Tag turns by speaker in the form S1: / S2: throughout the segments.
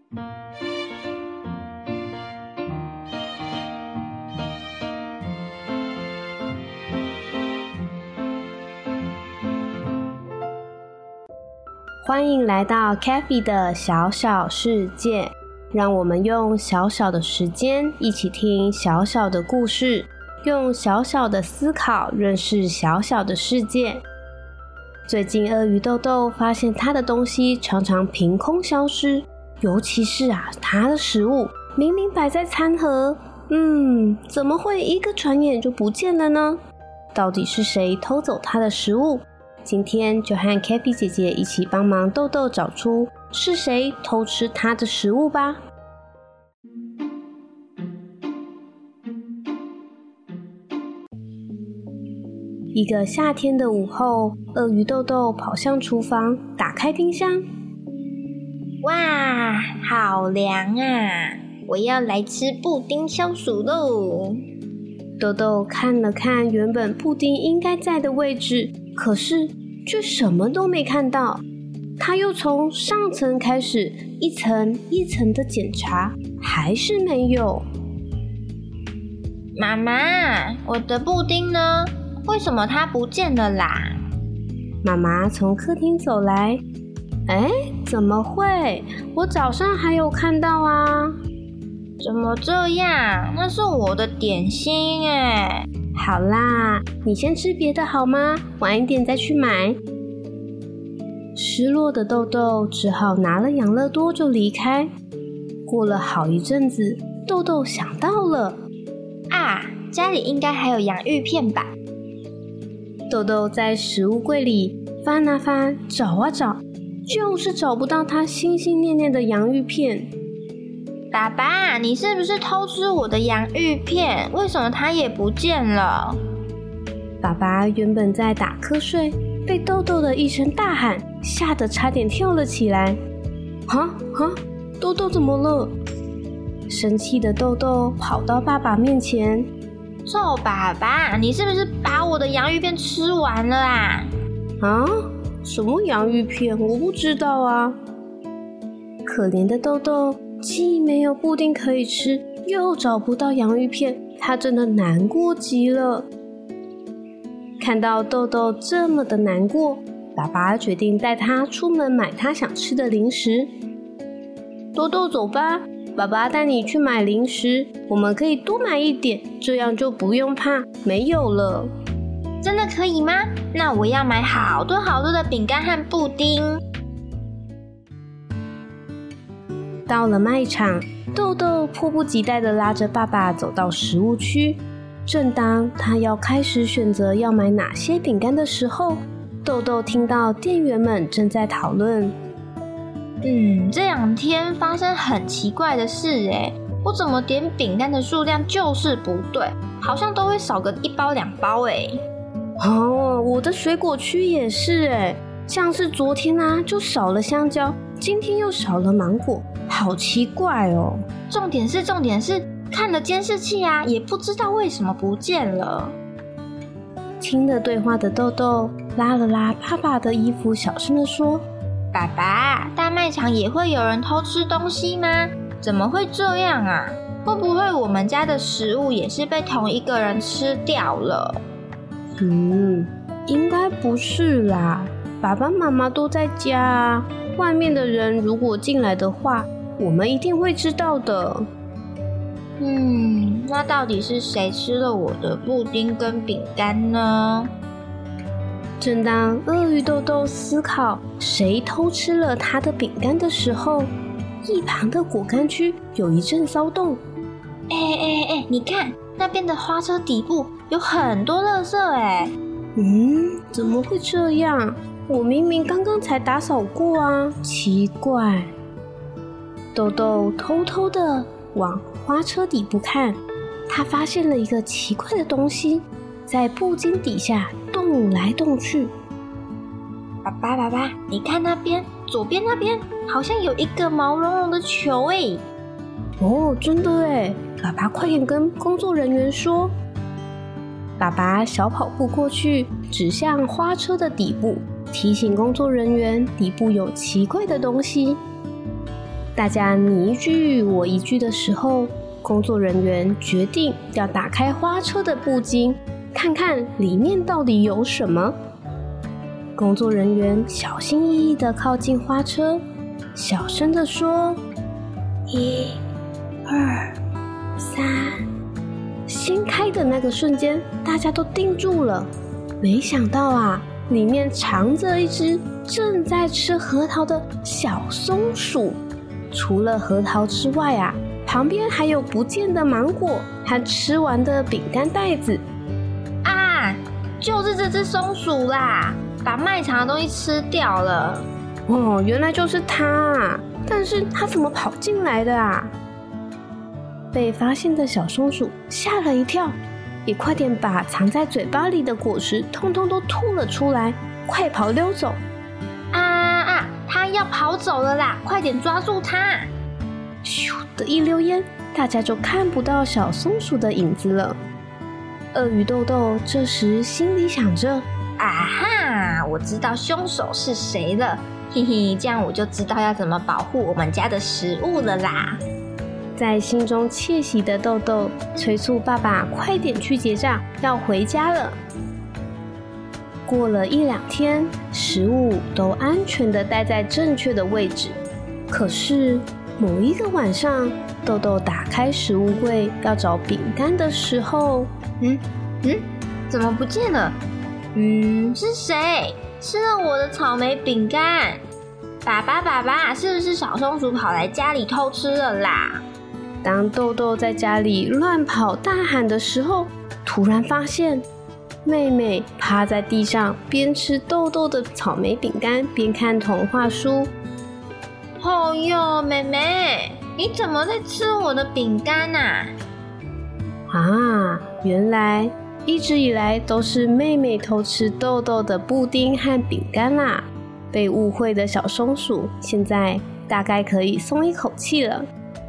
S1: 欢迎来到 Kathy 的小小世界，让我们用小小的时间一起听小小的故事，用小小的思考认识小小的世界。最近鳄鱼豆豆发现他的东西常常凭空消失，尤其是他的食物明明摆在餐盒，怎么会一个转眼就不见了呢？到底是谁偷走他的食物？今天就和 Kathy 姐姐一起帮忙豆豆找出是谁偷吃她的食物吧。一个夏天的午后，鳄鱼豆豆跑向厨房，打开冰箱。
S2: 哇，好凉啊！我要来吃布丁消暑喽。
S1: 豆豆看了看原本布丁应该在的位置，可是却什么都没看到。他又从上层开始一层一层的检查，还是没有。
S2: 妈妈，我的布丁呢？为什么它不见了啦？
S1: 妈妈从客厅走来，怎么会？我早上还有看到啊。
S2: 怎么这样？那是我的点心耶。
S1: 好啦，你先吃别的好吗？晚一点再去买。失落的豆豆只好拿了养乐多就离开。过了好一阵子，豆豆想到了，
S2: 家里应该还有洋芋片吧。
S1: 豆豆在食物柜里翻啊翻，找啊找，就是找不到他心心念念的洋芋片。
S2: 爸爸，你是不是偷吃我的洋芋片？为什么它也不见了？
S1: 爸爸原本在打瞌睡，被豆豆的一声大喊吓得差点跳了起来。豆豆怎么了？生气的豆豆跑到爸爸面前。
S2: 臭爸爸，你是不是把我的洋芋片吃完了啊？
S1: 什么洋芋片？我不知道啊。可怜的豆豆既没有布丁可以吃，又找不到洋芋片，他真的难过极了。看到豆豆这么的难过，爸爸决定带他出门买他想吃的零食。豆豆走吧，爸爸带你去买零食，我们可以多买一点，这样就不用怕没有了。
S2: 真的可以吗？那我要买好多好多的饼干和布丁。
S1: 到了卖场，豆豆迫不及待地拉着爸爸走到食物区。正当他要开始选择要买哪些饼干的时候，豆豆听到店员们正在讨论。
S2: 这两天发生很奇怪的事我怎么点饼干的数量就是不对，好像都会少个1包2包
S1: 我的水果区也是像是昨天就少了香蕉，今天又少了芒果，好奇怪哦。
S2: 重点是看了监视器也不知道为什么不见了。
S1: 听了对话的豆豆拉了拉爸爸的衣服，小声地说：
S2: 爸爸，大卖场也会有人偷吃东西吗？怎么会这样啊？会不会我们家的食物也是被同一个人吃掉了？
S1: 应该不是啦，爸爸妈妈都在家外面的人如果进来的话，我们一定会知道的。
S2: 那到底是谁吃了我的布丁跟饼干呢？
S1: 正当鳄鱼豆豆思考谁偷吃了他的饼干的时候，一旁的果干区有一阵骚动。
S2: 你看那边的花车底部有很多垃圾
S1: 怎么会这样？我明明刚刚才打扫过啊，奇怪。豆豆偷偷的往花车底部看，他发现了一个奇怪的东西，在布丁底下动来动去。
S2: 爸爸，你看那边，左边那边好像有一个毛茸茸的球
S1: 真的耶！爸爸快点跟工作人员说。爸爸小跑步过去，指向花车的底部，提醒工作人员底部有奇怪的东西。 大家你一句我一句的时候，工作人员决定要打开花车的布巾，看看里面到底有什么。工作人员小心翼翼地靠近花车，小声地说：“1、2、3。”掀开的那个瞬间，大家都定住了。没想到啊，里面藏着一只正在吃核桃的小松鼠。除了核桃之外啊，旁边还有不见的芒果和吃完的饼干袋子。
S2: 啊，就是这只松鼠啦，把卖场的东西吃掉了。
S1: 哦，原来就是它啊！但是它怎么跑进来的啊？被发现的小松鼠吓了一跳，也快点把藏在嘴巴里的果实通通都吐了出来，快跑溜走！
S2: 它要跑走了啦，快点抓住它！
S1: 咻的一溜烟，大家就看不到小松鼠的影子了。鳄鱼豆豆这时心里想着：
S2: 啊哈，我知道凶手是谁了，嘿嘿，这样我就知道要怎么保护我们家的食物了啦。
S1: 在心中窃喜的豆豆催促爸爸快点去结账，要回家了。过了1、2天，食物都安全地待在正确的位置。可是某一个晚上，豆豆打开食物柜要找饼干的时候，
S2: 怎么不见了？是谁吃了我的草莓饼干？爸爸，是不是小松鼠跑来家里偷吃了啦？
S1: 当豆豆在家里乱跑大喊的时候，突然发现妹妹趴在地上，边吃豆豆的草莓饼干边看童话书。
S2: 哦哟，妹妹，你怎么在吃我的饼干啊？
S1: 原来一直以来都是妹妹偷吃豆豆的布丁和饼干啦。被误会的小松鼠现在大概可以松一口气了。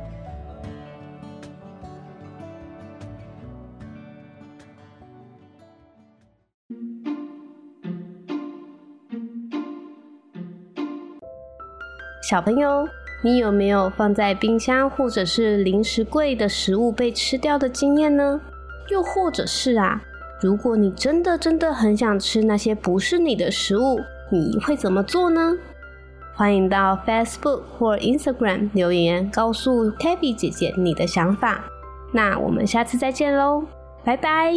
S1: 小朋友，你有没有放在冰箱或者是零食柜的食物被吃掉的经验呢？又或者是如果你真的很想吃那些不是你的食物，你会怎么做呢？欢迎到 Facebook 或 Instagram 留言告诉 Tabby 姐姐你的想法。那我们下次再见咯，拜拜。